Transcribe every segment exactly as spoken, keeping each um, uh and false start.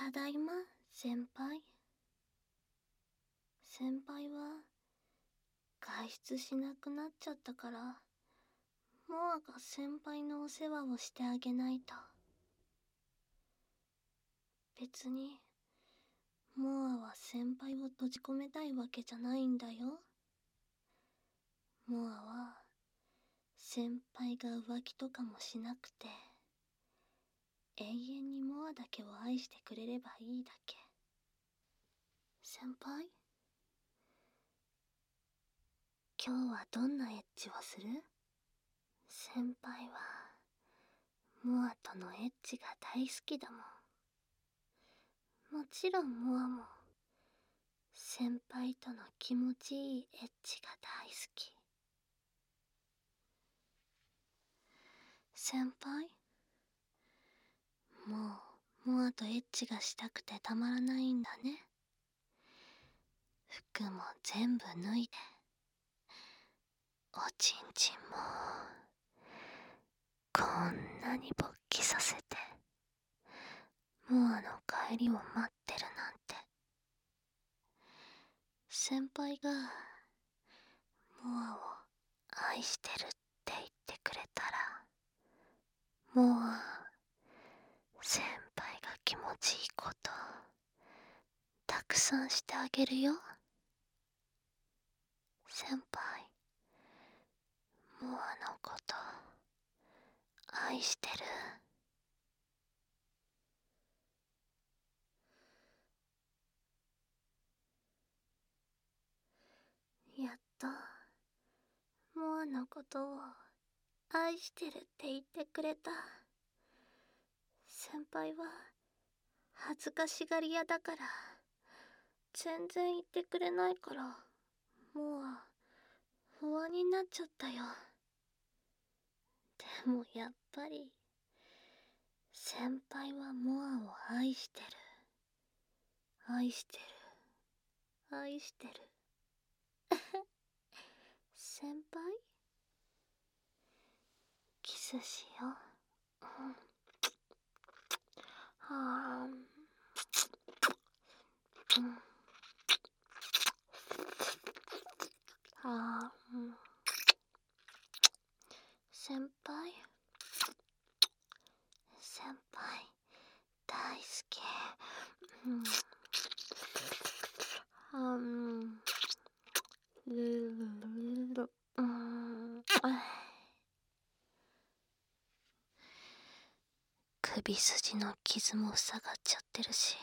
ただいま、先輩。先輩は外出しなくなっちゃったから、モアが先輩のお世話をしてあげないと。別にモアは先輩を閉じ込めたいわけじゃないんだよ。モアは先輩が浮気とかもしなくて、永遠にモアだけを愛してくれればいいだけ。先輩、今日はどんなエッチをする？先輩はモアとのエッチが大好きだもん。もちろんモアも先輩との気持ちいいエッチが大好き。先輩、もうモアとエッチがしたくてたまらないんだね。服も全部脱いで、おちんちんもこんなに勃起させて、モアの帰りを待ってるなんて。先輩がモアを愛してるって言ってくれたら、モア先輩が気持ちいいことたくさんしてあげるよ。先輩、モアのこと愛してる？やっとモアのことを愛してるって言ってくれた。先輩は恥ずかしがり屋だから全然言ってくれないから、モア不安になっちゃったよ。でもやっぱり先輩はモアを愛してる、愛してる、愛してる。先輩、キスしよう。うん、はあ、うん、はあ、うん、先輩、先輩大好き。うん、あん、ルルル、うん、首筋の傷も塞がっちゃってるし、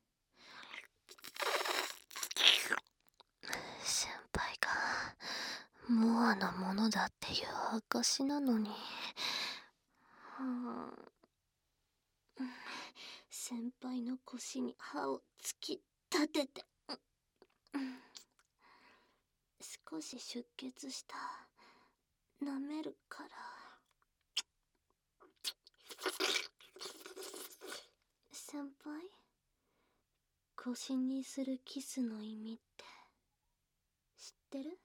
先輩がモアのものだっていう証なのに。はあ、先輩の腰に歯を突き立てて、少し出血した。舐めるから。先輩、腰にするキスの意味って知ってる？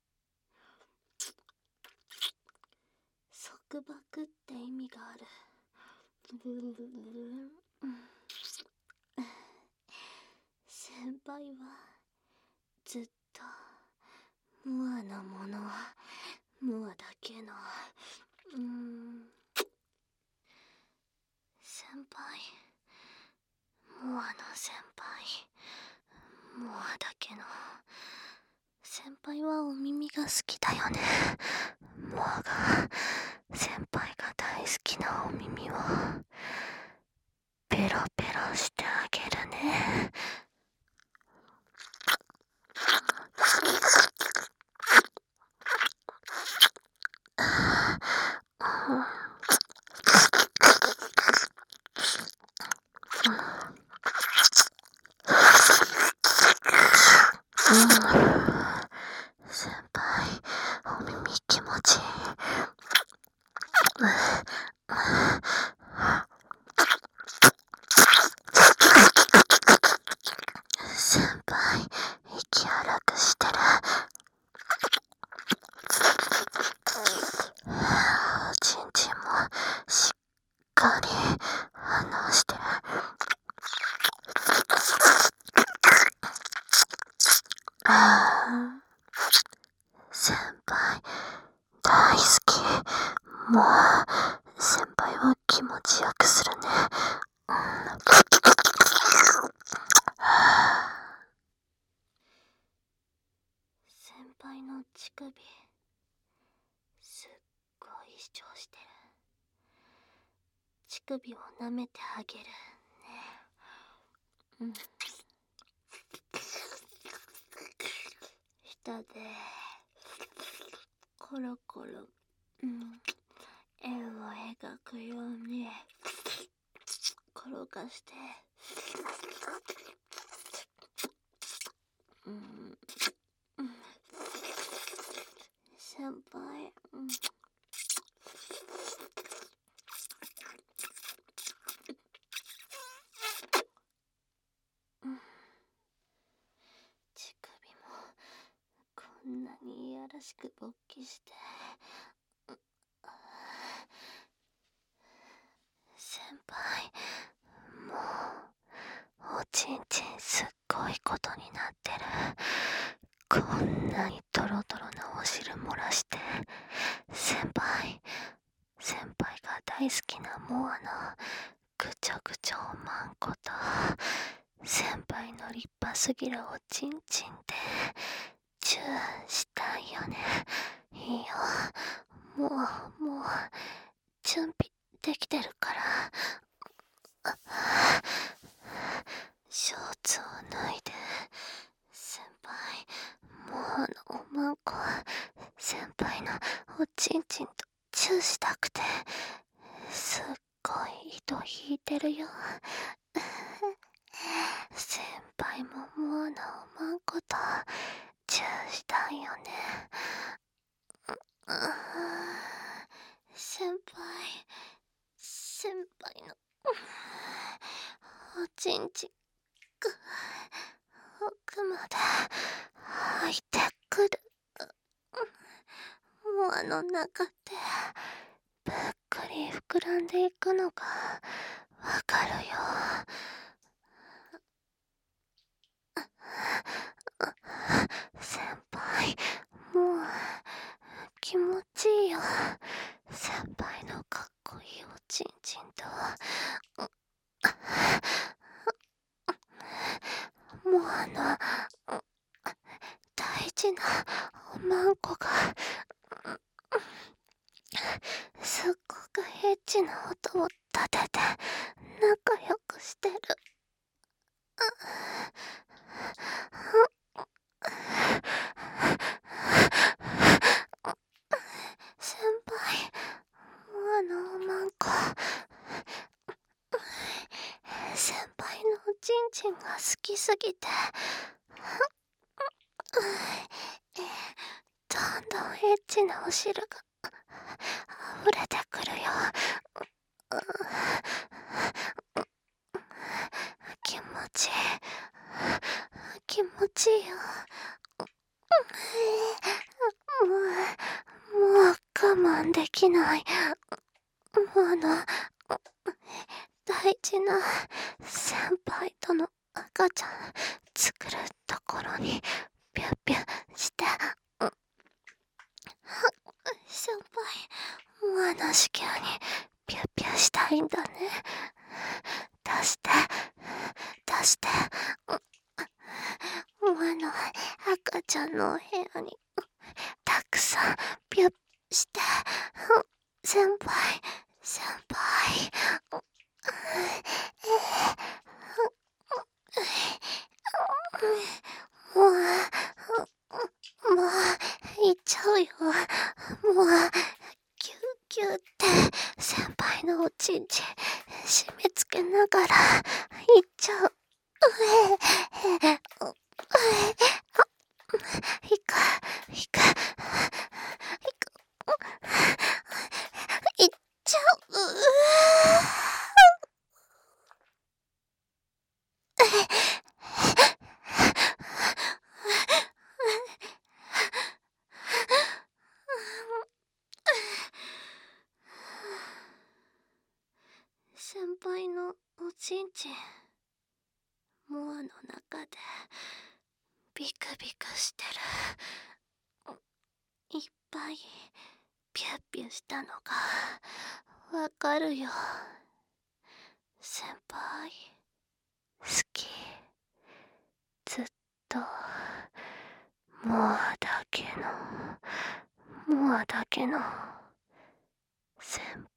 束縛って意味がある。先輩はずっとモアのもの、モアだけの、うーん、先輩、モアの先輩、モアだけの。先輩はお耳が好きだよね。モアが先輩が大好きなお耳をペロペロしてあげるね。先輩、お耳気持ちいい。先輩、息荒くしてる。おちんちんももう先輩は気持ちよくするね。先輩の乳首すっごい主張してる。乳首を舐めてあげるね。うん。舌でコロコロ、うん、円を描くように転がして、うん、うん、先輩、うん、うん、乳首もこんなにいやらしく勃起して、先輩、もうおちんちんすっごいことになってる。こんなにドロドロなお汁漏らして、先輩先輩が大好きなモアのぐちょぐちょおまんこと先輩の立派すぎるおちんちんでチューしたいよね。いいよ、もうもう準備できてるから。ショーツを脱いで、先輩、もうあのおまんこ先輩のおちんちんとチューしたくてすっごい糸引いてるよ。先輩ももうあのおまんことチューしたいよね。先輩先輩のおちんちんが奥まで入ってくる。モアの中でぷっくり膨らんでいくのがわかるよ。先輩、もう気持ちいいよ。先輩のかっこいいおちんちんともうあの大事なおまんこがすっごくエッチな音を立てて仲良くしてる。先輩、もうあのおまんこ先輩のおちんちんが好きすぎてどんどんエッチなお汁が溢れてくるよ。気持ちいい気持ちいいよ。もうもう我慢できない。もうあの大事な先輩との赤ちゃん作るところにピュッピュッして、先輩、もうあの子宮にピュッピュッしたいんだね。出して出して、もうあの赤ちゃんのお部屋にたくさんピュッして先輩先輩もうもう行っちゃうよ。もうキュッキュッって先輩のおちんちん締め付けながら行っちゃう。いくいくいくいっちゃう。先輩のおちんちんモアの中でビクビクしてる。いっぱいピュッピュしたのがわかるよ。先輩好き。ずっとモアだけのモアだけの先